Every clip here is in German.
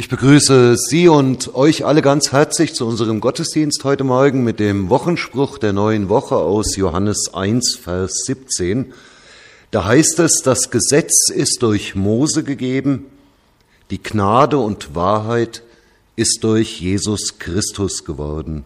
Ich begrüße Sie und euch alle ganz herzlich zu unserem Gottesdienst heute Morgen mit dem Wochenspruch der neuen Woche aus Johannes 1, Vers 17. Da heißt es, das Gesetz ist durch Mose gegeben, die Gnade und Wahrheit ist durch Jesus Christus geworden.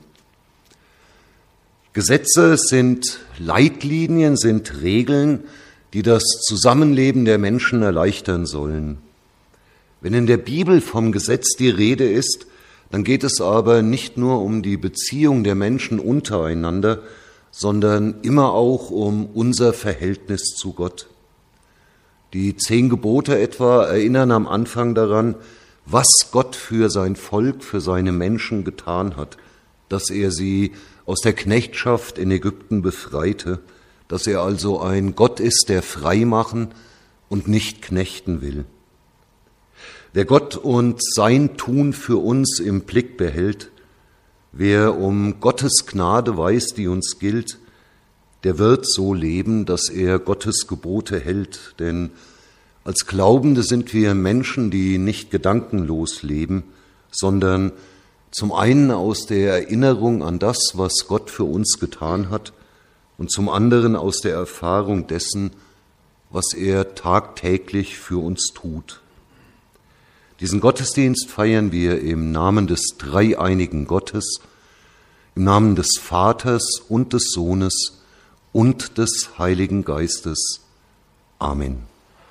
Gesetze sind Leitlinien, sind Regeln, die das Zusammenleben der Menschen erleichtern sollen. Wenn in der Bibel vom Gesetz die Rede ist, dann geht es aber nicht nur um die Beziehung der Menschen untereinander, sondern immer auch um unser Verhältnis zu Gott. Die 10 Gebote etwa erinnern am Anfang daran, was Gott für sein Volk, für seine Menschen getan hat, dass er sie aus der Knechtschaft in Ägypten befreite, dass er also ein Gott ist, der frei machen und nicht knechten will. Wer Gott und sein Tun für uns im Blick behält, wer um Gottes Gnade weiß, die uns gilt, der wird so leben, dass er Gottes Gebote hält. Denn als Glaubende sind wir Menschen, die nicht gedankenlos leben, sondern zum einen aus der Erinnerung an das, was Gott für uns getan hat, und zum anderen aus der Erfahrung dessen, was er tagtäglich für uns tut. Diesen Gottesdienst feiern wir im Namen des dreieinigen Gottes, im Namen des Vaters und des Sohnes und des Heiligen Geistes. Amen.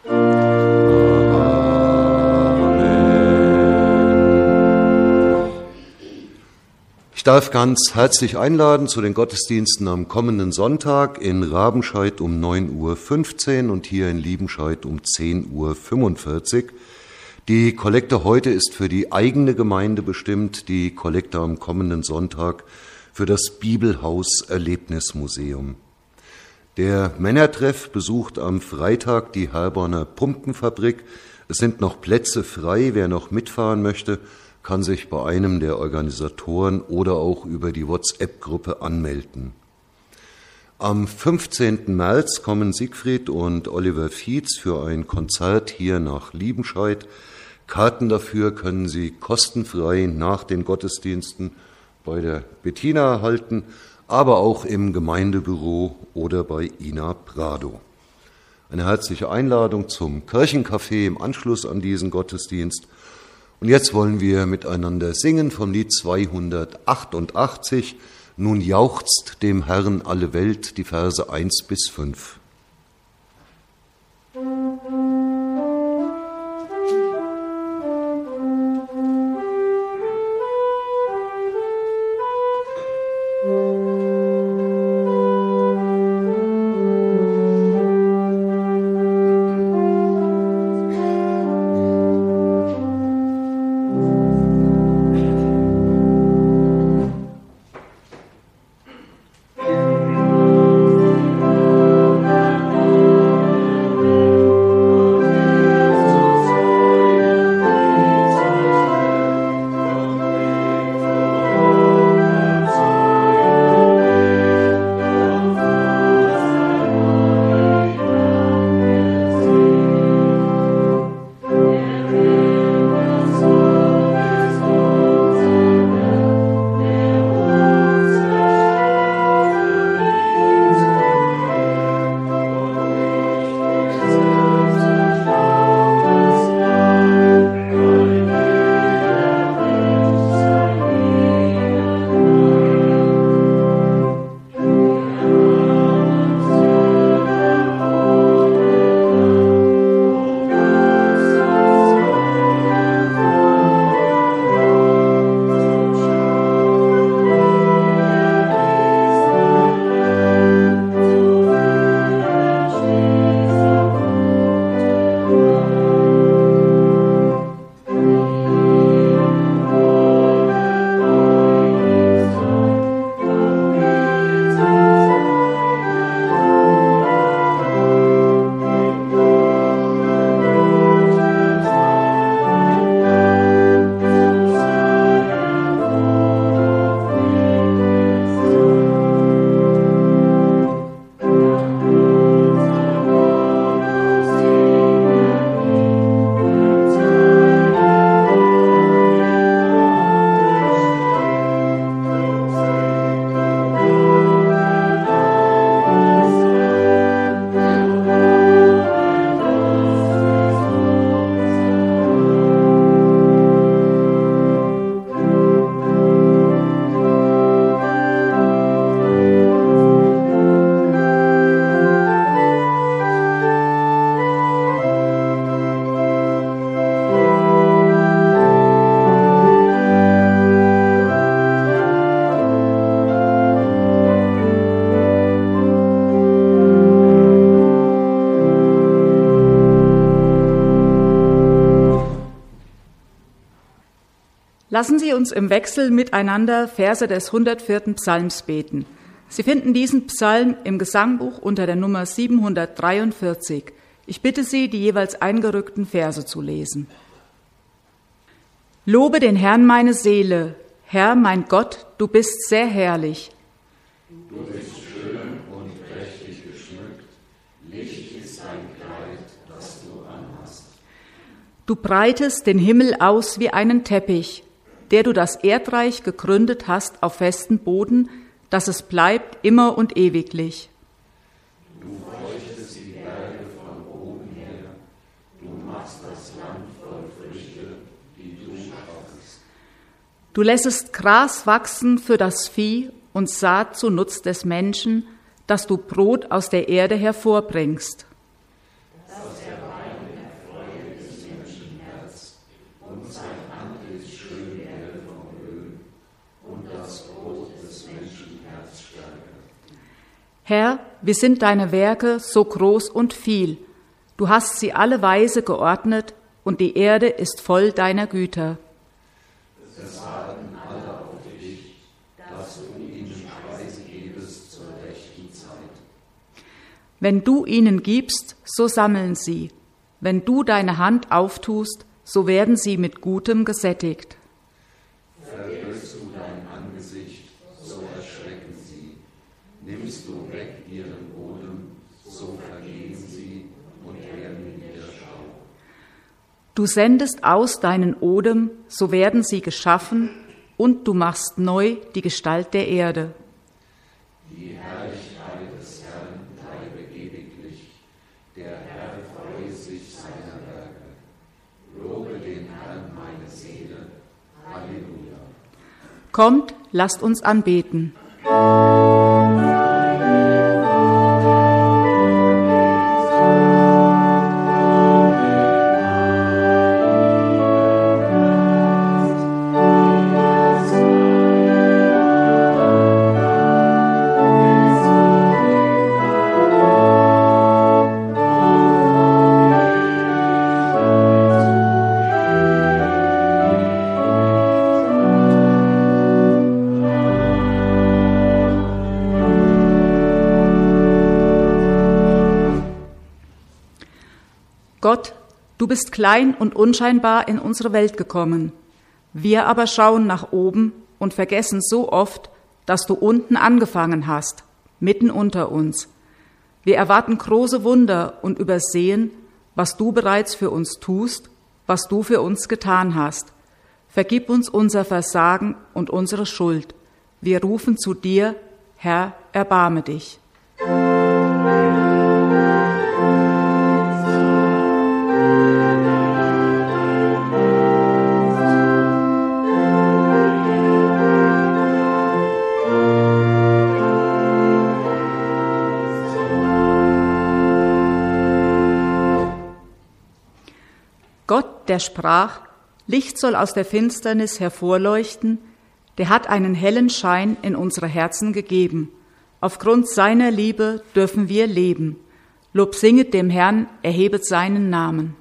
Ich darf ganz herzlich einladen zu den Gottesdiensten am kommenden Sonntag in Rabenscheid um 9:15 Uhr und hier in Liebenscheid um 10:45 Uhr. Die Kollekte heute ist für die eigene Gemeinde bestimmt, die Kollekte am kommenden Sonntag für das Bibelhaus Erlebnismuseum. Der Männertreff besucht am Freitag die Herborner Pumpenfabrik. Es sind noch Plätze frei. Wer noch mitfahren möchte, kann sich bei einem der Organisatoren oder auch über die WhatsApp-Gruppe anmelden. Am 15. März kommen Siegfried und Oliver Fietz für ein Konzert hier nach Liebenscheid. Karten dafür können Sie kostenfrei nach den Gottesdiensten bei der Bettina erhalten, aber auch im Gemeindebüro oder bei Ina Prado. Eine herzliche Einladung zum Kirchencafé im Anschluss an diesen Gottesdienst. Und jetzt wollen wir miteinander singen vom Lied 288. Nun jauchzt dem Herrn alle Welt, die Verse 1 bis 5. Lassen Sie uns im Wechsel miteinander Verse des 104. Psalms beten. Sie finden diesen Psalm im Gesangbuch unter der Nummer 743. Ich bitte Sie, die jeweils eingerückten Verse zu lesen. Lobe den Herrn meine Seele, Herr, mein Gott, du bist sehr herrlich. Du bist schön und prächtig geschmückt, Licht ist dein Kleid, das du anhast. Du breitest den Himmel aus wie einen Teppich, der du das Erdreich gegründet hast auf festen Boden, dass es bleibt immer und ewiglich. Du feuchtest die Berge von oben her, du machst das Land voll Früchte, die du schaffst. Du lässest Gras wachsen für das Vieh und Saat zu Nutz des Menschen, dass du Brot aus der Erde hervorbringst. Dass der Wein erfreue des Menschen Herz und sein Antlitz schön werde vom Öl und das Brot des Menschen Herz stärke. Herr, wie sind deine Werke so groß und viel? Du hast sie alle weise geordnet und die Erde ist voll deiner Güter. Es warten alle auf dich, dass du ihnen Speise gebest zur rechten Zeit. Wenn du ihnen gibst, so sammeln sie. Wenn du deine Hand auftust, so werden sie mit Gutem gesättigt. Verhüllst du dein Angesicht, so erschrecken sie. Nimmst du weg ihren Odem, so vergehen sie und werden wieder Staub. Du sendest aus deinen Odem, so werden sie geschaffen, und du machst neu die Gestalt der Erde. Die Herrlichkeit des Herrn bleibe ewiglich, der Herr freue sich seiner Werke. Lobe den Herrn meine Seele. Halleluja. Kommt, lasst uns anbeten. Gott, du bist klein und unscheinbar in unsere Welt gekommen. Wir aber schauen nach oben und vergessen so oft, dass du unten angefangen hast, mitten unter uns. Wir erwarten große Wunder und übersehen, was du bereits für uns tust, was du für uns getan hast. Vergib uns unser Versagen und unsere Schuld. Wir rufen zu dir, Herr, erbarme dich. Gott, der sprach, Licht soll aus der Finsternis hervorleuchten, der hat einen hellen Schein in unsere Herzen gegeben. Aufgrund seiner Liebe dürfen wir leben. Lob singet dem Herrn, erhebet seinen Namen.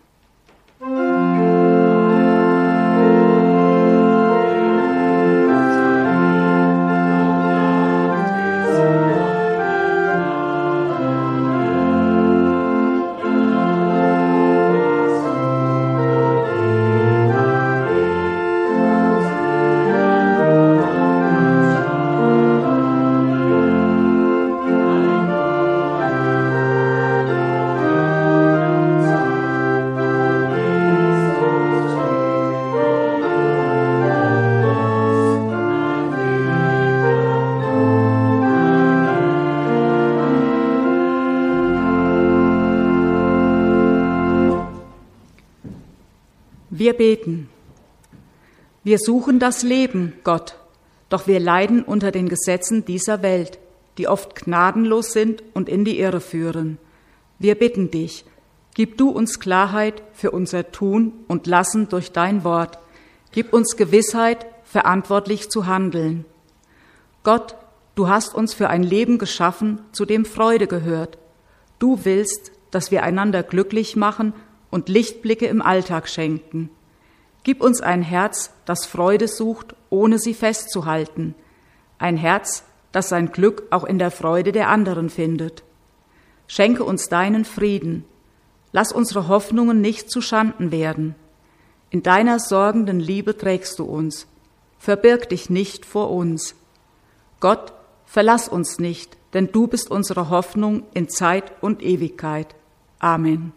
Wir beten. Wir suchen das Leben, Gott, doch wir leiden unter den Gesetzen dieser Welt, die oft gnadenlos sind und in die Irre führen. Wir bitten dich, gib du uns Klarheit für unser Tun und Lassen durch dein Wort. Gib uns Gewissheit, verantwortlich zu handeln. Gott, du hast uns für ein Leben geschaffen, zu dem Freude gehört. Du willst, dass wir einander glücklich machen und Lichtblicke im Alltag schenken. Gib uns ein Herz, das Freude sucht, ohne sie festzuhalten. Ein Herz, das sein Glück auch in der Freude der anderen findet. Schenke uns deinen Frieden. Lass unsere Hoffnungen nicht zu Schanden werden. In deiner sorgenden Liebe trägst du uns. Verbirg dich nicht vor uns. Gott, verlass uns nicht, denn du bist unsere Hoffnung in Zeit und Ewigkeit. Amen.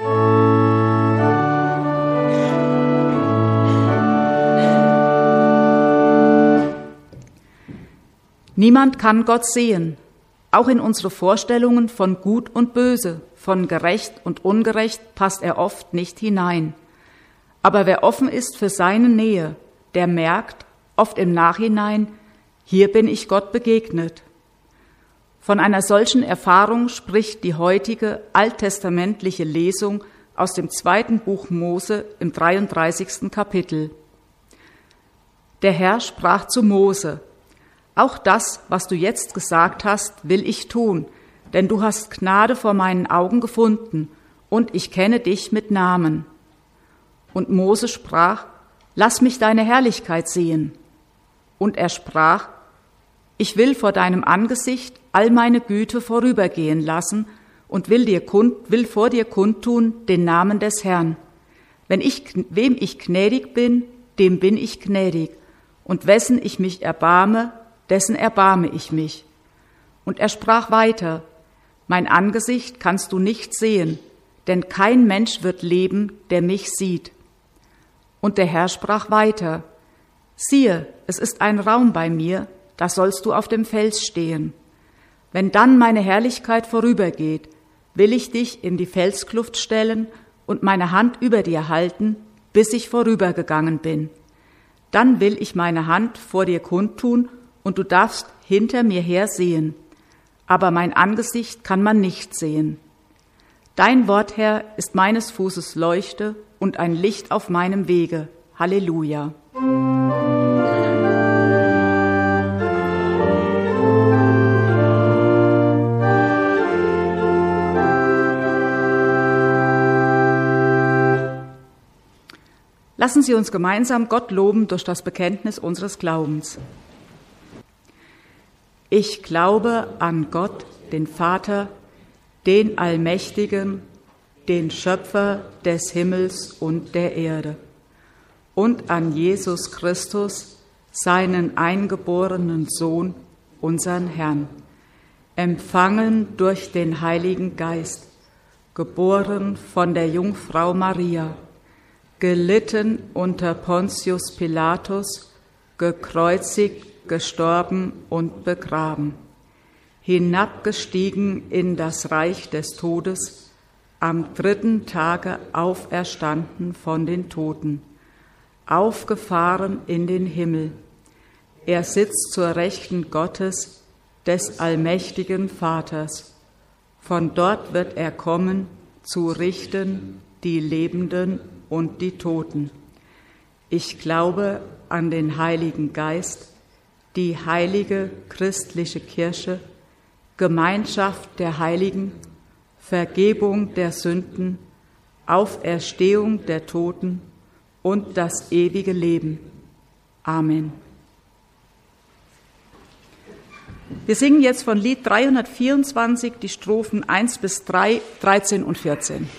Niemand kann Gott sehen. Auch in unsere Vorstellungen von Gut und Böse, von Gerecht und Ungerecht passt er oft nicht hinein. Aber wer offen ist für seine Nähe, der merkt, oft im Nachhinein, hier bin ich Gott begegnet. Von einer solchen Erfahrung spricht die heutige alttestamentliche Lesung aus dem 2. Buch Mose im 33. Kapitel. Der Herr sprach zu Mose: Auch das, was du jetzt gesagt hast, will ich tun, denn du hast Gnade vor meinen Augen gefunden, und ich kenne dich mit Namen. Und Mose sprach: Lass mich deine Herrlichkeit sehen. Und er sprach: Ich will vor deinem Angesicht all meine Güte vorübergehen lassen und will vor dir kundtun den Namen des Herrn. Wem ich gnädig bin, dem bin ich gnädig, und wessen ich mich erbarme, dessen erbarme ich mich. Und er sprach weiter: Mein Angesicht kannst du nicht sehen, denn kein Mensch wird leben, der mich sieht. Und der Herr sprach weiter: Siehe, es ist ein Raum bei mir, da sollst du auf dem Fels stehen. Wenn dann meine Herrlichkeit vorübergeht, will ich dich in die Felskluft stellen und meine Hand über dir halten, bis ich vorübergegangen bin. Dann will ich meine Hand vor dir kundtun, und du darfst hinter mir her sehen. Aber mein Angesicht kann man nicht sehen. Dein Wort, Herr, ist meines Fußes Leuchte und ein Licht auf meinem Wege. Halleluja. Lassen Sie uns gemeinsam Gott loben durch das Bekenntnis unseres Glaubens. Ich glaube an Gott, den Vater, den Allmächtigen, den Schöpfer des Himmels und der Erde, und an Jesus Christus, seinen eingeborenen Sohn, unseren Herrn, empfangen durch den Heiligen Geist, geboren von der Jungfrau Maria, gelitten unter Pontius Pilatus, gekreuzigt, gestorben und begraben, hinabgestiegen in das Reich des Todes, am 3. Tage auferstanden von den Toten, aufgefahren in den Himmel. Er sitzt zur Rechten Gottes, des allmächtigen Vaters. Von dort wird er kommen, zu richten die Lebenden und die Toten. Ich glaube an den Heiligen Geist, die heilige christliche Kirche, Gemeinschaft der Heiligen, Vergebung der Sünden, Auferstehung der Toten und das ewige Leben. Amen. Wir singen jetzt von Lied 324 die Strophen 1 bis 3, 13 und 14.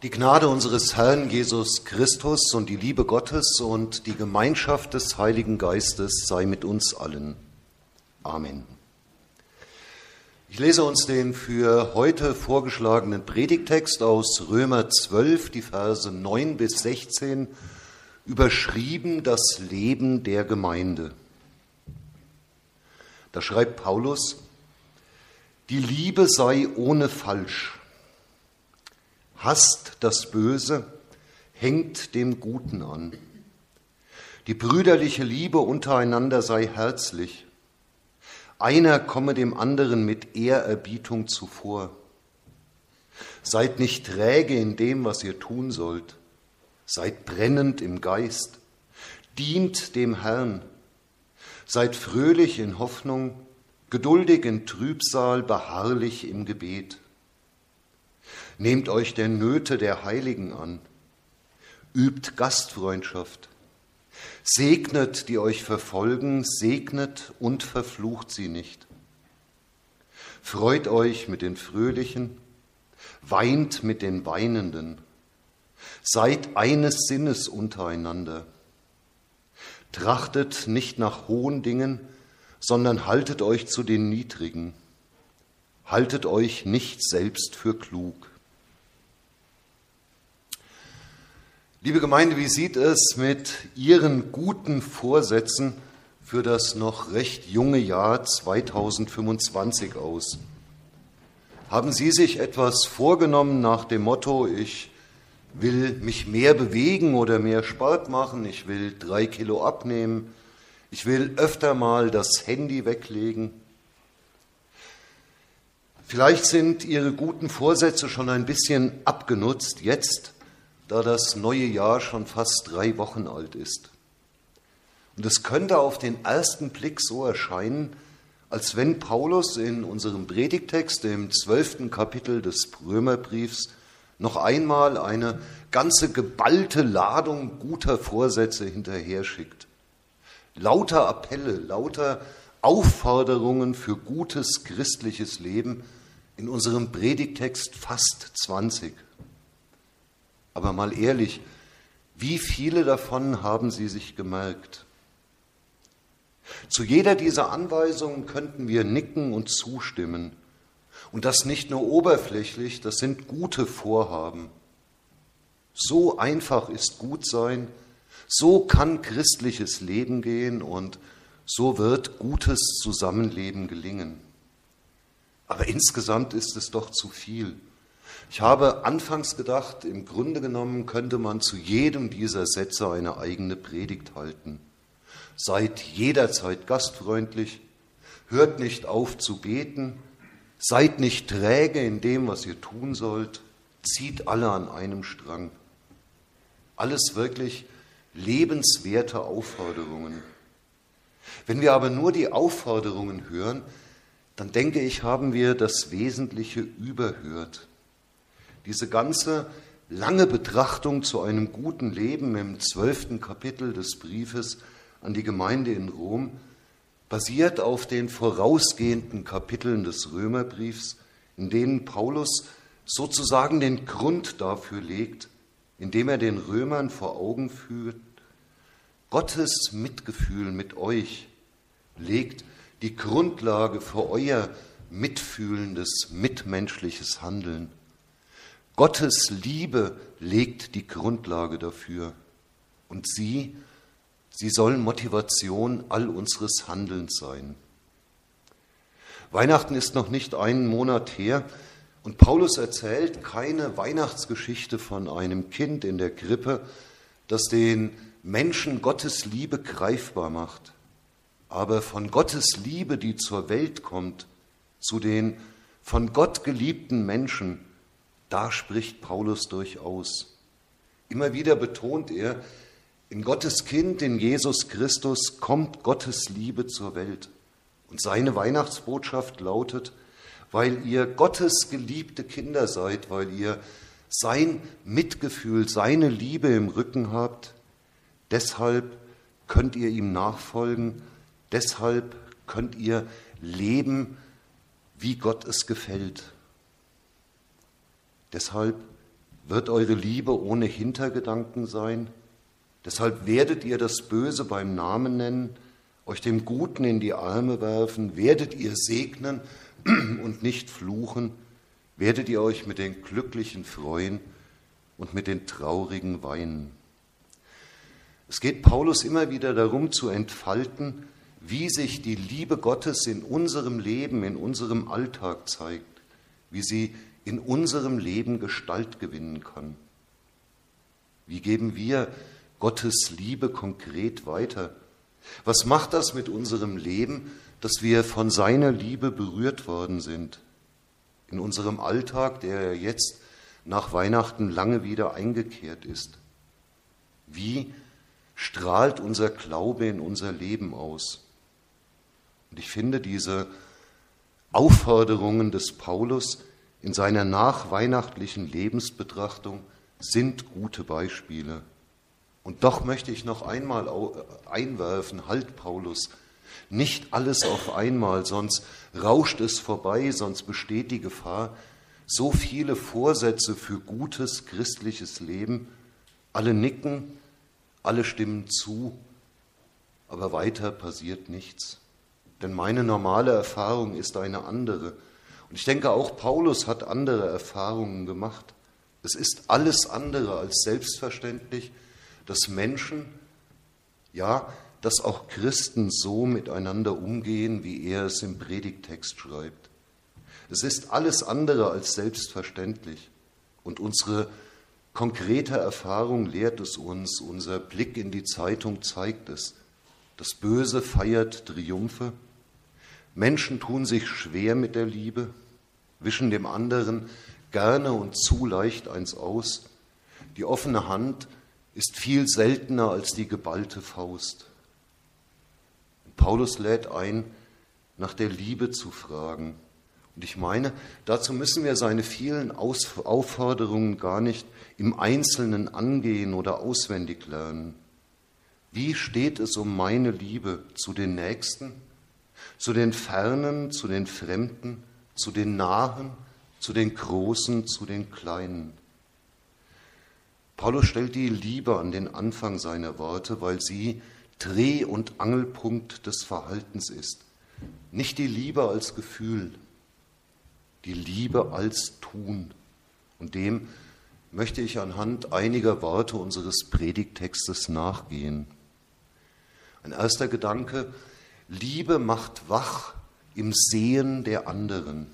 Die Gnade unseres Herrn Jesus Christus und die Liebe Gottes und die Gemeinschaft des Heiligen Geistes sei mit uns allen. Amen. Ich lese uns den für heute vorgeschlagenen Predigttext aus Römer 12, die Verse 9 bis 16, überschrieben das Leben der Gemeinde. Da schreibt Paulus: Die Liebe sei ohne Falsch. Hasst das Böse, hängt dem Guten an. Die brüderliche Liebe untereinander sei herzlich. Einer komme dem anderen mit Ehrerbietung zuvor. Seid nicht träge in dem, was ihr tun sollt. Seid brennend im Geist. Dient dem Herrn. Seid fröhlich in Hoffnung, geduldig in Trübsal, beharrlich im Gebet. Nehmt euch der Nöte der Heiligen an, übt Gastfreundschaft, segnet, die euch verfolgen, segnet und verflucht sie nicht. Freut euch mit den Fröhlichen, weint mit den Weinenden, seid eines Sinnes untereinander. Trachtet nicht nach hohen Dingen, sondern haltet euch zu den Niedrigen. Haltet euch nicht selbst für klug. Liebe Gemeinde, wie sieht es mit Ihren guten Vorsätzen für das noch recht junge Jahr 2025 aus? Haben Sie sich etwas vorgenommen nach dem Motto, ich will mich mehr bewegen oder mehr Sport machen, ich will 3 Kilo abnehmen, ich will öfter mal das Handy weglegen? Vielleicht sind Ihre guten Vorsätze schon ein bisschen abgenutzt jetzt, da das neue Jahr schon fast 3 Wochen alt ist. Und es könnte auf den ersten Blick so erscheinen, als wenn Paulus in unserem Predigttext im 12. Kapitel des Römerbriefs noch einmal eine ganze geballte Ladung guter Vorsätze hinterher schickt. Lauter Appelle, lauter Aufforderungen für gutes christliches Leben, in unserem Predigttext fast 20. Aber mal ehrlich, wie viele davon haben Sie sich gemerkt? Zu jeder dieser Anweisungen könnten wir nicken und zustimmen. Und das nicht nur oberflächlich, das sind gute Vorhaben. So einfach ist Gutsein, so kann christliches Leben gehen und so wird gutes Zusammenleben gelingen. Aber insgesamt ist es doch zu viel. Ich habe anfangs gedacht, im Grunde genommen könnte man zu jedem dieser Sätze eine eigene Predigt halten. Seid jederzeit gastfreundlich, hört nicht auf zu beten, seid nicht träge in dem, was ihr tun sollt, zieht alle an einem Strang. Alles wirklich lebenswerte Aufforderungen. Wenn wir aber nur die Aufforderungen hören, dann denke ich, haben wir das Wesentliche überhört. Diese ganze lange Betrachtung zu einem guten Leben im 12. Kapitel des Briefes an die Gemeinde in Rom basiert auf den vorausgehenden Kapiteln des Römerbriefs, in denen Paulus sozusagen den Grund dafür legt, indem er den Römern vor Augen führt, Gottes Mitgefühl mit euch legt die Grundlage für euer mitfühlendes, mitmenschliches Handeln. Gottes Liebe legt die Grundlage dafür. Und sie soll Motivation all unseres Handelns sein. Weihnachten ist noch nicht einen Monat her und Paulus erzählt keine Weihnachtsgeschichte von einem Kind in der Krippe, das den Menschen Gottes Liebe greifbar macht, aber von Gottes Liebe, die zur Welt kommt, zu den von Gott geliebten Menschen, da spricht Paulus durchaus. Immer wieder betont er, in Gottes Kind, in Jesus Christus, kommt Gottes Liebe zur Welt. Und seine Weihnachtsbotschaft lautet, weil ihr Gottes geliebte Kinder seid, weil ihr sein Mitgefühl, seine Liebe im Rücken habt, deshalb könnt ihr ihm nachfolgen, deshalb könnt ihr leben, wie Gott es gefällt. Deshalb wird eure Liebe ohne Hintergedanken sein. Deshalb werdet ihr das Böse beim Namen nennen, euch dem Guten in die Arme werfen, werdet ihr segnen und nicht fluchen, werdet ihr euch mit den Glücklichen freuen und mit den Traurigen weinen. Es geht Paulus immer wieder darum zu entfalten, wie sich die Liebe Gottes in unserem Leben, in unserem Alltag zeigt, wie sie in unserem Leben Gestalt gewinnen kann. Wie geben wir Gottes Liebe konkret weiter? Was macht das mit unserem Leben, dass wir von seiner Liebe berührt worden sind? In unserem Alltag, der jetzt nach Weihnachten lange wieder eingekehrt ist. Wie strahlt unser Glaube in unser Leben aus? Und ich finde, diese Aufforderungen des Paulus in seiner nachweihnachtlichen Lebensbetrachtung sind gute Beispiele. Und doch möchte ich noch einmal einwerfen, halt Paulus, nicht alles auf einmal, sonst rauscht es vorbei, sonst besteht die Gefahr, so viele Vorsätze für gutes christliches Leben, alle nicken, alle stimmen zu, aber weiter passiert nichts. Denn meine normale Erfahrung ist eine andere. Und ich denke, auch Paulus hat andere Erfahrungen gemacht. Es ist alles andere als selbstverständlich, dass Menschen, ja, dass auch Christen so miteinander umgehen, wie er es im Predigttext schreibt. Es ist alles andere als selbstverständlich. Und unsere konkrete Erfahrung lehrt es uns, unser Blick in die Zeitung zeigt es. Das Böse feiert Triumphe. Menschen tun sich schwer mit der Liebe, wischen dem anderen gerne und zu leicht eins aus. Die offene Hand ist viel seltener als die geballte Faust. Paulus lädt ein, nach der Liebe zu fragen. Und ich meine, dazu müssen wir seine vielen Aufforderungen gar nicht im Einzelnen angehen oder auswendig lernen. Wie steht es um meine Liebe zu den Nächsten, zu den Fernen, zu den Fremden, zu den Nahen, zu den Großen, zu den Kleinen? Paulus stellt die Liebe an den Anfang seiner Worte, weil sie Dreh- und Angelpunkt des Verhaltens ist. Nicht die Liebe als Gefühl, die Liebe als Tun. Und dem möchte ich anhand einiger Worte unseres Predigttextes nachgehen. Ein erster Gedanke: Liebe macht wach im Sehen der anderen.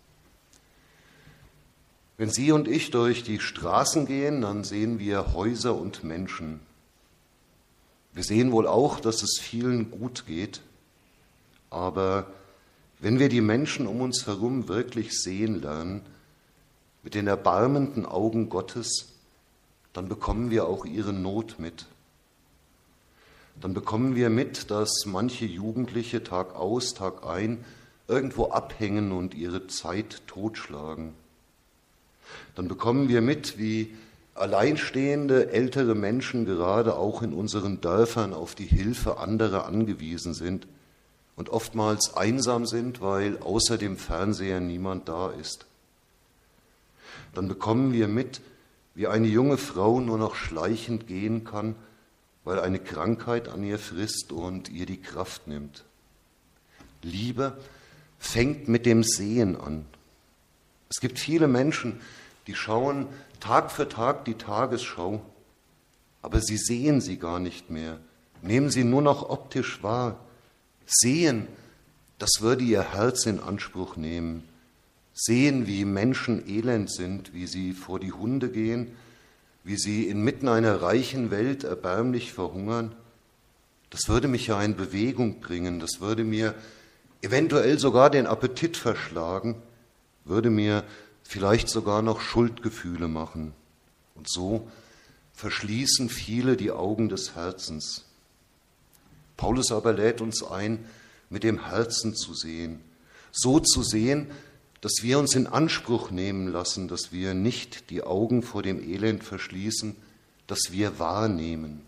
Wenn Sie und ich durch die Straßen gehen, dann sehen wir Häuser und Menschen. Wir sehen wohl auch, dass es vielen gut geht, aber wenn wir die Menschen um uns herum wirklich sehen lernen, mit den erbarmenden Augen Gottes, dann bekommen wir auch ihre Not mit. Dann bekommen wir mit, dass manche Jugendliche Tag aus, Tag ein irgendwo abhängen und ihre Zeit totschlagen. Dann bekommen wir mit, wie alleinstehende ältere Menschen gerade auch in unseren Dörfern auf die Hilfe anderer angewiesen sind und oftmals einsam sind, weil außer dem Fernseher niemand da ist. Dann bekommen wir mit, wie eine junge Frau nur noch schleichend gehen kann, weil eine Krankheit an ihr frisst und ihr die Kraft nimmt. Liebe fängt mit dem Sehen an. Es gibt viele Menschen, die schauen Tag für Tag die Tagesschau, aber sie sehen sie gar nicht mehr, nehmen sie nur noch optisch wahr. Sehen, das würde ihr Herz in Anspruch nehmen. Sehen, wie Menschen elend sind, wie sie vor die Hunde gehen, wie sie inmitten einer reichen Welt erbärmlich verhungern, das würde mich ja in Bewegung bringen, das würde mir eventuell sogar den Appetit verschlagen, würde mir vielleicht sogar noch Schuldgefühle machen. Und so verschließen viele die Augen des Herzens. Paulus aber lädt uns ein, mit dem Herzen zu sehen, so zu sehen, dass wir uns in Anspruch nehmen lassen, dass wir nicht die Augen vor dem Elend verschließen, dass wir wahrnehmen.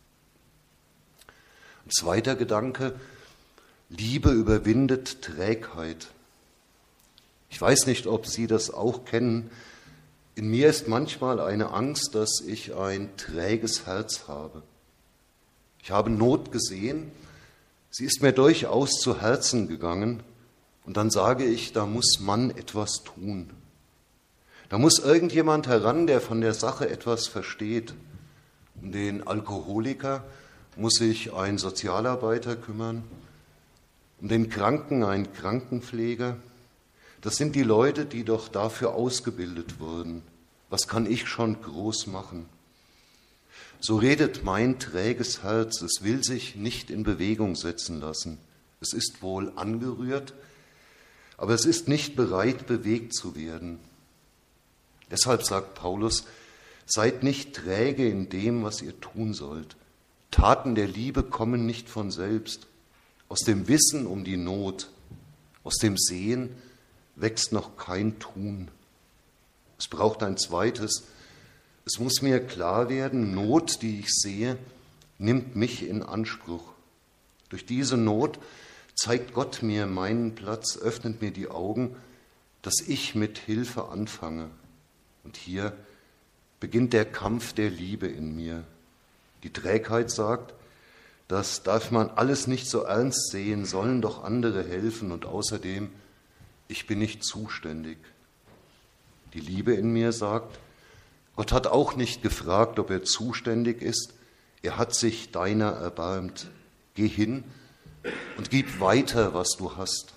Ein zweiter Gedanke: Liebe überwindet Trägheit. Ich weiß nicht, ob Sie das auch kennen. In mir ist manchmal eine Angst, dass ich ein träges Herz habe. Ich habe Not gesehen, sie ist mir durchaus zu Herzen gegangen und dann sage ich, da muss man etwas tun. Da muss irgendjemand heran, der von der Sache etwas versteht. Um den Alkoholiker muss sich ein Sozialarbeiter kümmern, um den Kranken ein Krankenpfleger. Das sind die Leute, die doch dafür ausgebildet wurden. Was kann ich schon groß machen? So redet mein träges Herz, es will sich nicht in Bewegung setzen lassen. Es ist wohl angerührt, aber es ist nicht bereit, bewegt zu werden. Deshalb sagt Paulus, seid nicht träge in dem, was ihr tun sollt. Taten der Liebe kommen nicht von selbst. Aus dem Wissen um die Not, aus dem Sehen wächst noch kein Tun. Es braucht ein zweites. Es muss mir klar werden, Not, die ich sehe, nimmt mich in Anspruch. Durch diese Not zeigt Gott mir meinen Platz, öffnet mir die Augen, dass ich mit Hilfe anfange. Und hier beginnt der Kampf der Liebe in mir. Die Trägheit sagt, das darf man alles nicht so ernst sehen, sollen doch andere helfen und außerdem, ich bin nicht zuständig. Die Liebe in mir sagt, Gott hat auch nicht gefragt, ob er zuständig ist, er hat sich deiner erbarmt. Geh hin und gib weiter, was du hast.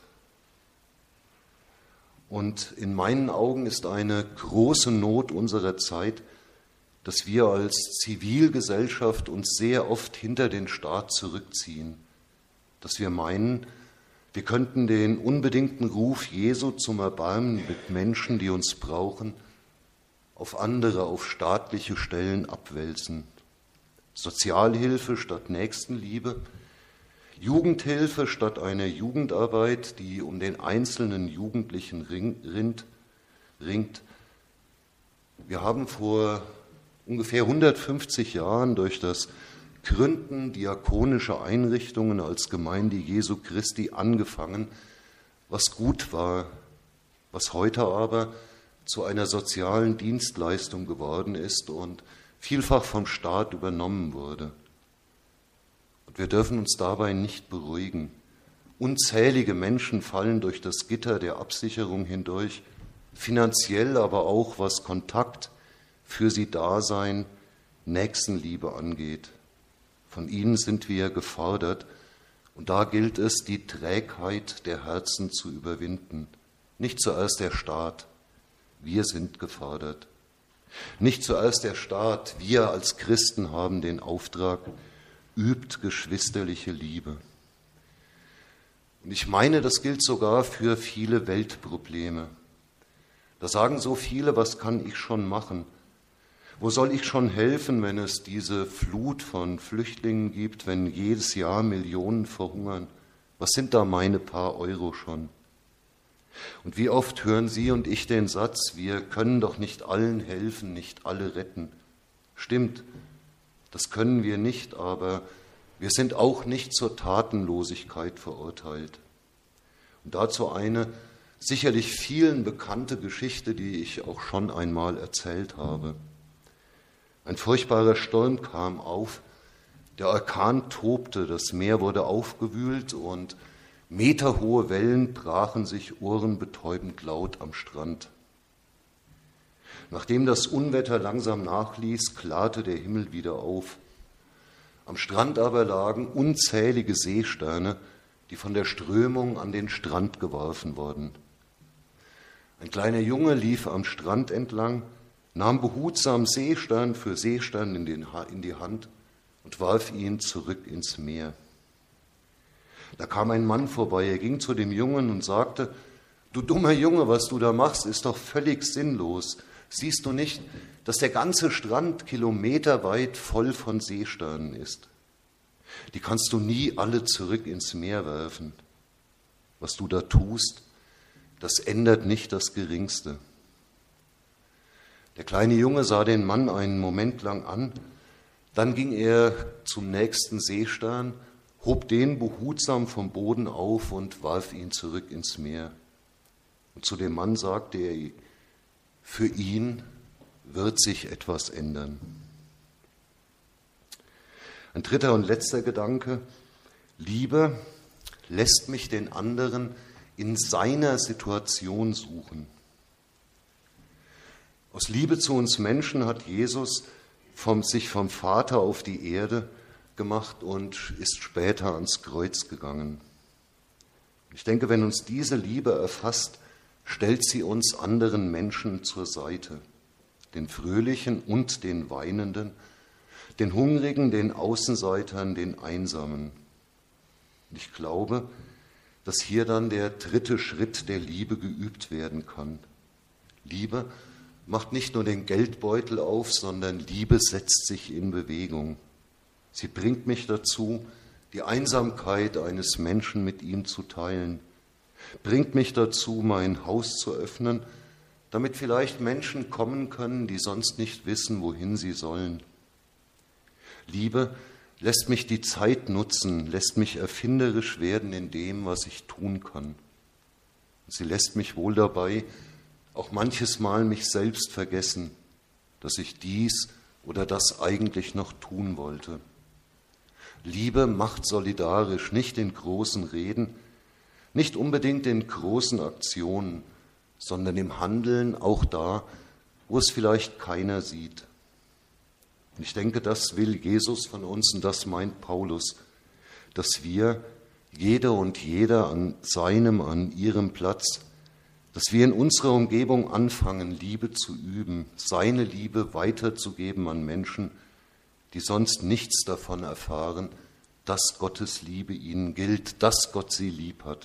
Und in meinen Augen ist eine große Not unserer Zeit, dass wir als Zivilgesellschaft uns sehr oft hinter den Staat zurückziehen, dass wir meinen, wir könnten den unbedingten Ruf Jesu zum Erbarmen mit Menschen, die uns brauchen, auf andere, auf staatliche Stellen abwälzen. Sozialhilfe statt Nächstenliebe, Jugendhilfe statt einer Jugendarbeit, die um den einzelnen Jugendlichen ringt. Wir haben vor ungefähr 150 Jahren durch das Gründen diakonischer Einrichtungen als Gemeinde Jesu Christi angefangen, was gut war, was heute aber zu einer sozialen Dienstleistung geworden ist und vielfach vom Staat übernommen wurde. Und wir dürfen uns dabei nicht beruhigen. Unzählige Menschen fallen durch das Gitter der Absicherung hindurch, finanziell, aber auch was Kontakt, für sie Dasein, Nächstenliebe angeht. Von ihnen sind wir gefordert und da gilt es, die Trägheit der Herzen zu überwinden. Nicht zuerst der Staat, wir sind gefordert. Nicht zuerst der Staat, wir als Christen haben den Auftrag, übt geschwisterliche Liebe. Und ich meine, das gilt sogar für viele Weltprobleme. Da sagen so viele, was kann ich schon machen? Wo soll ich schon helfen, wenn es diese Flut von Flüchtlingen gibt, wenn jedes Jahr Millionen verhungern? Was sind da meine paar Euro schon? Und wie oft hören Sie und ich den Satz, wir können doch nicht allen helfen, nicht alle retten. Stimmt, das können wir nicht, aber wir sind auch nicht zur Tatenlosigkeit verurteilt. Und dazu eine sicherlich vielen bekannte Geschichte, die ich auch schon einmal erzählt habe. Ein furchtbarer Sturm kam auf, der Orkan tobte, das Meer wurde aufgewühlt und meterhohe Wellen brachen sich ohrenbetäubend laut am Strand. Nachdem das Unwetter langsam nachließ, klarte der Himmel wieder auf. Am Strand aber lagen unzählige Seesterne, die von der Strömung an den Strand geworfen wurden. Ein kleiner Junge lief am Strand entlang, nahm behutsam Seestern für Seestern in die Hand und warf ihn zurück ins Meer. Da kam ein Mann vorbei, er ging zu dem Jungen und sagte, »Du dummer Junge, was du da machst, ist doch völlig sinnlos. Siehst du nicht, dass der ganze Strand kilometerweit voll von Seesternen ist? Die kannst du nie alle zurück ins Meer werfen. Was du da tust, das ändert nicht das Geringste.« Der kleine Junge sah den Mann einen Moment lang an, dann ging er zum nächsten Seestern, hob den behutsam vom Boden auf und warf ihn zurück ins Meer. Und zu dem Mann sagte er, für ihn wird sich etwas ändern. Ein dritter und letzter Gedanke: Liebe lässt mich den anderen in seiner Situation suchen. Aus Liebe zu uns Menschen hat Jesus sich vom Vater auf die Erde gemacht und ist später ans Kreuz gegangen. Ich denke, wenn uns diese Liebe erfasst, stellt sie uns anderen Menschen zur Seite, den Fröhlichen und den Weinenden, den Hungrigen, den Außenseitern, den Einsamen. Und ich glaube, dass hier dann der dritte Schritt der Liebe geübt werden kann. Liebe macht nicht nur den Geldbeutel auf, sondern Liebe setzt sich in Bewegung. Sie bringt mich dazu, die Einsamkeit eines Menschen mit ihm zu teilen, bringt mich dazu, mein Haus zu öffnen, damit vielleicht Menschen kommen können, die sonst nicht wissen, wohin sie sollen. Liebe lässt mich die Zeit nutzen, lässt mich erfinderisch werden in dem, was ich tun kann. Sie lässt mich wohl dabei auch manches Mal mich selbst vergessen, dass ich dies oder das eigentlich noch tun wollte. Liebe macht solidarisch, nicht in großen Reden, nicht unbedingt in großen Aktionen, sondern im Handeln, auch da, wo es vielleicht keiner sieht. Und ich denke, das will Jesus von uns und das meint Paulus, dass wir, jeder und jeder an ihrem Platz, dass wir in unserer Umgebung anfangen, Liebe zu üben, seine Liebe weiterzugeben an Menschen, die sonst nichts davon erfahren, dass Gottes Liebe ihnen gilt, dass Gott sie lieb hat.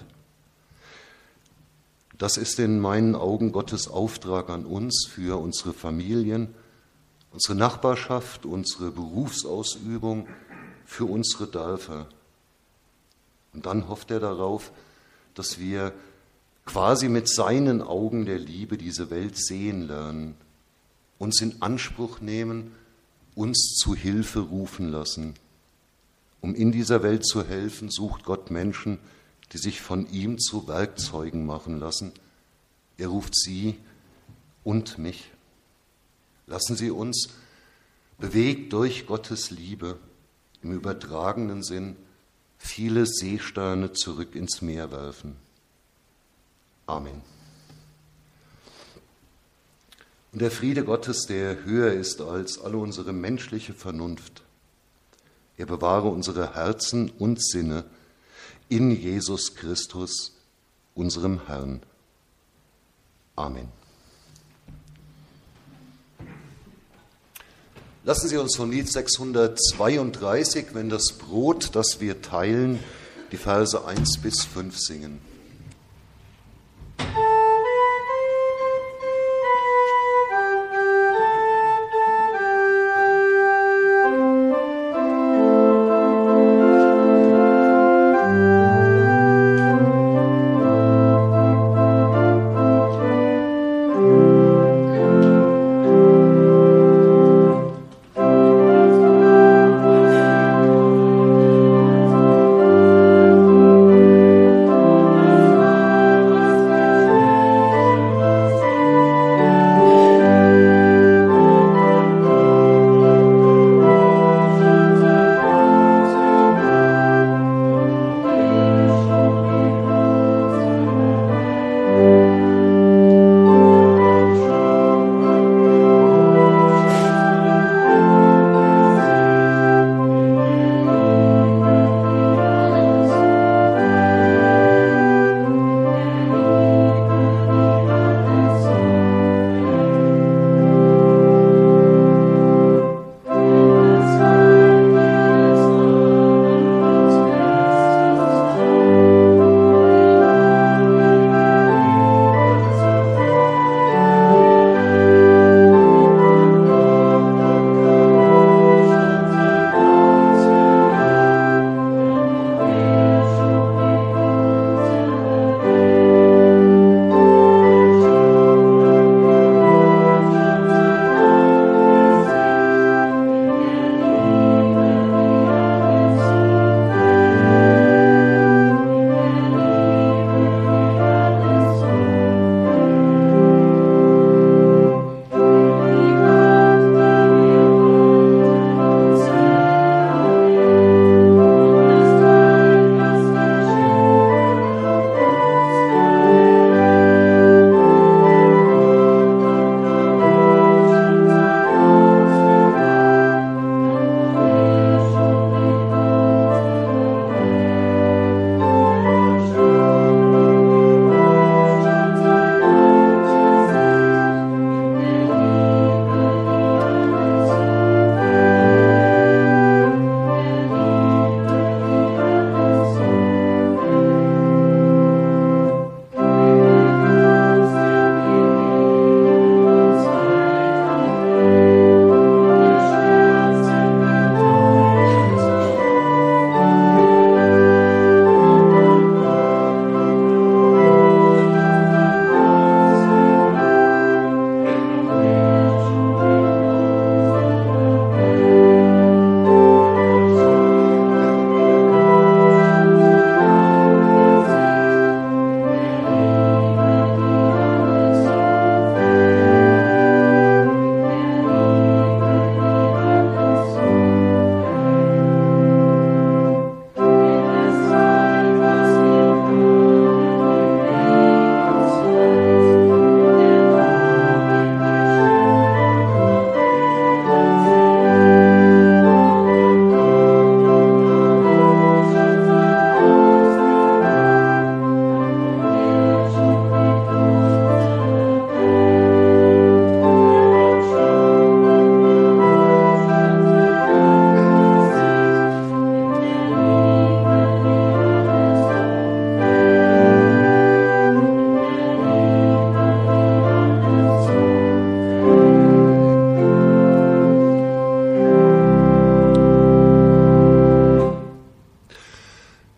Das ist in meinen Augen Gottes Auftrag an uns für unsere Familien, unsere Nachbarschaft, unsere Berufsausübung, für unsere Dörfer. Und dann hofft er darauf, dass wir quasi mit seinen Augen der Liebe diese Welt sehen lernen, uns in Anspruch nehmen, uns zu Hilfe rufen lassen. Um in dieser Welt zu helfen, sucht Gott Menschen, die sich von ihm zu Werkzeugen machen lassen. Er ruft sie und mich. Lassen Sie uns, bewegt durch Gottes Liebe, im übertragenen Sinn, viele Seesterne zurück ins Meer werfen. Amen. Und der Friede Gottes, der höher ist als alle unsere menschliche Vernunft, er bewahre unsere Herzen und Sinne in Jesus Christus, unserem Herrn. Amen. Lassen Sie uns von Lied 632, wenn das Brot, das wir teilen, die Verse 1 bis 5 singen.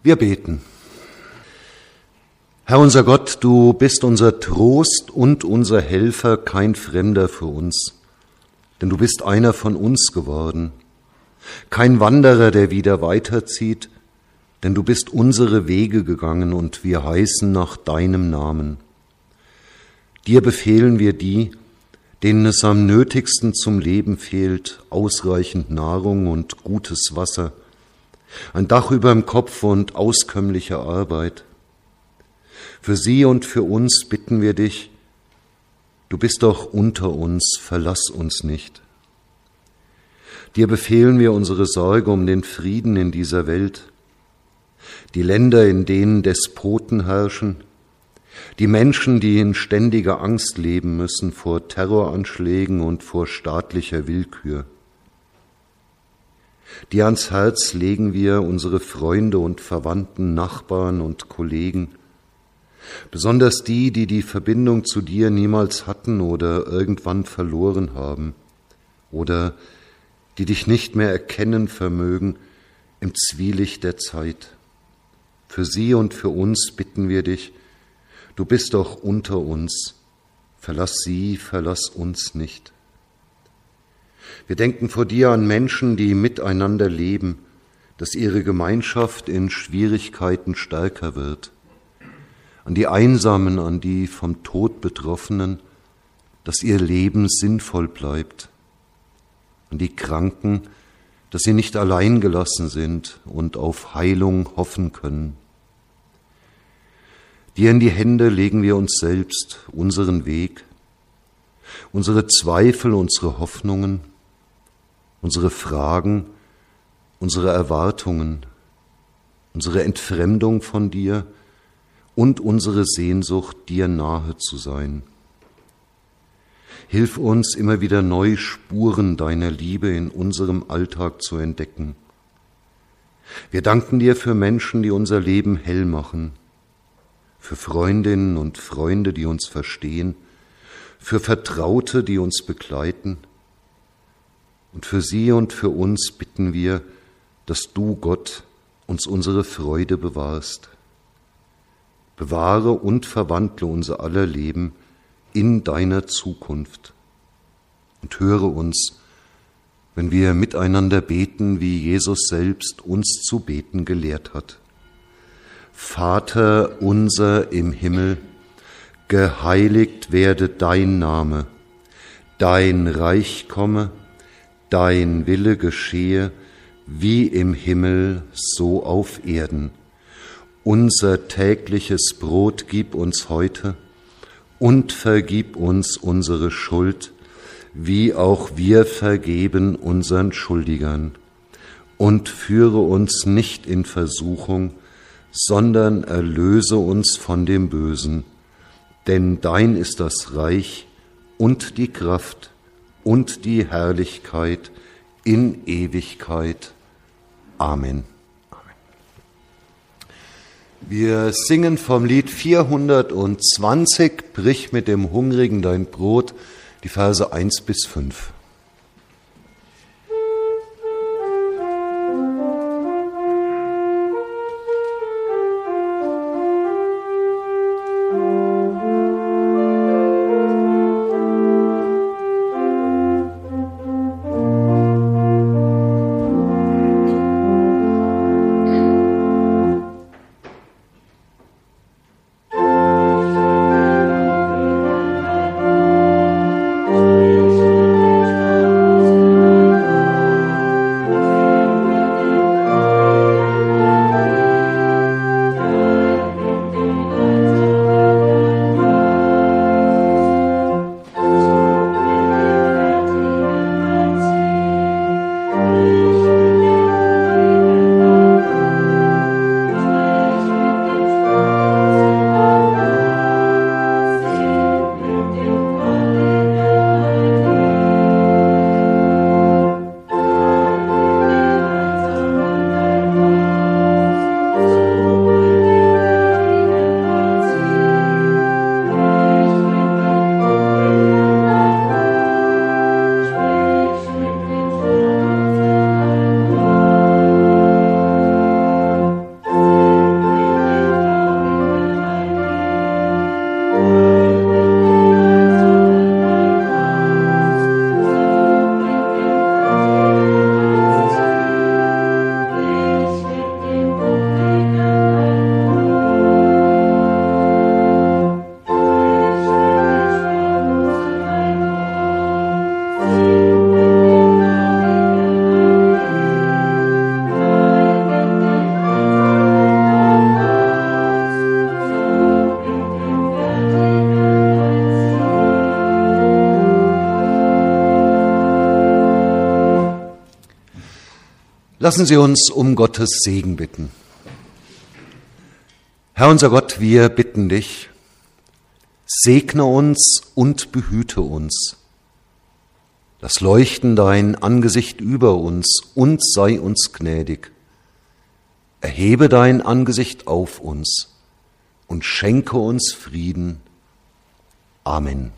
Wir beten. Herr unser Gott, du bist unser Trost und unser Helfer, kein Fremder für uns, denn du bist einer von uns geworden, kein Wanderer, der wieder weiterzieht, denn du bist unsere Wege gegangen und wir heißen nach deinem Namen. Dir befehlen wir die, denen es am nötigsten zum Leben fehlt, ausreichend Nahrung und gutes Wasser, ein Dach über dem Kopf und auskömmliche Arbeit. Für sie und für uns bitten wir dich, du bist doch unter uns, verlass uns nicht. Dir befehlen wir unsere Sorge um den Frieden in dieser Welt, die Länder, in denen Despoten herrschen, die Menschen, die in ständiger Angst leben müssen vor Terroranschlägen und vor staatlicher Willkür. Dir ans Herz legen wir unsere Freunde und Verwandten, Nachbarn und Kollegen, besonders die, die die Verbindung zu dir niemals hatten oder irgendwann verloren haben oder die dich nicht mehr erkennen vermögen im Zwielicht der Zeit. Für sie und für uns bitten wir dich, du bist doch unter uns, verlass sie, verlass uns nicht. Wir denken vor dir an Menschen, die miteinander leben, dass ihre Gemeinschaft in Schwierigkeiten stärker wird, an die Einsamen, an die vom Tod Betroffenen, dass ihr Leben sinnvoll bleibt, an die Kranken, dass sie nicht allein gelassen sind und auf Heilung hoffen können. Dir in die Hände legen wir uns selbst, unseren Weg, unsere Zweifel, unsere Hoffnungen, unsere Fragen, unsere Erwartungen, unsere Entfremdung von dir und unsere Sehnsucht, dir nahe zu sein. Hilf uns, immer wieder neu Spuren deiner Liebe in unserem Alltag zu entdecken. Wir danken dir für Menschen, die unser Leben hell machen, für Freundinnen und Freunde, die uns verstehen, für Vertraute, die uns begleiten. Und für sie und für uns bitten wir, dass du, Gott, uns unsere Freude bewahrst. Bewahre und verwandle unser aller Leben in deiner Zukunft. Und höre uns, wenn wir miteinander beten, wie Jesus selbst uns zu beten gelehrt hat. Vater unser im Himmel, geheiligt werde dein Name, dein Reich komme, dein Wille geschehe, wie im Himmel, so auf Erden. Unser tägliches Brot gib uns heute und vergib uns unsere Schuld, wie auch wir vergeben unseren Schuldigern. Und führe uns nicht in Versuchung, sondern erlöse uns von dem Bösen. Denn dein ist das Reich und die Kraft und die Herrlichkeit in Ewigkeit. Amen. Wir singen vom Lied 420, Brich mit dem Hungrigen dein Brot, die Verse 1 bis 5. Lassen Sie uns um Gottes Segen bitten. Herr unser Gott, wir bitten dich, segne uns und behüte uns. Lass leuchten dein Angesicht über uns und sei uns gnädig. Erhebe dein Angesicht auf uns und schenke uns Frieden. Amen.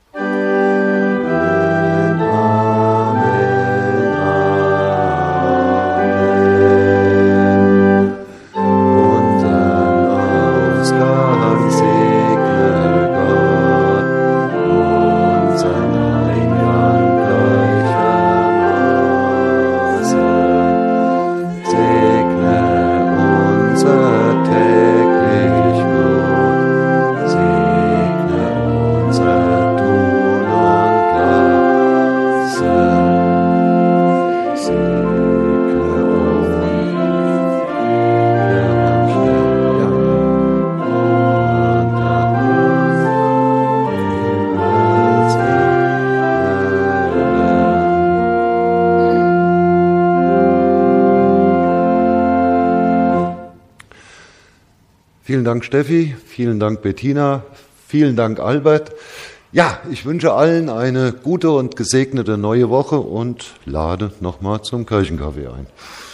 Vielen Dank, Steffi. Vielen Dank, Bettina. Vielen Dank, Albert. Ja, ich wünsche allen eine gute und gesegnete neue Woche und lade nochmal zum Kirchenkaffee ein.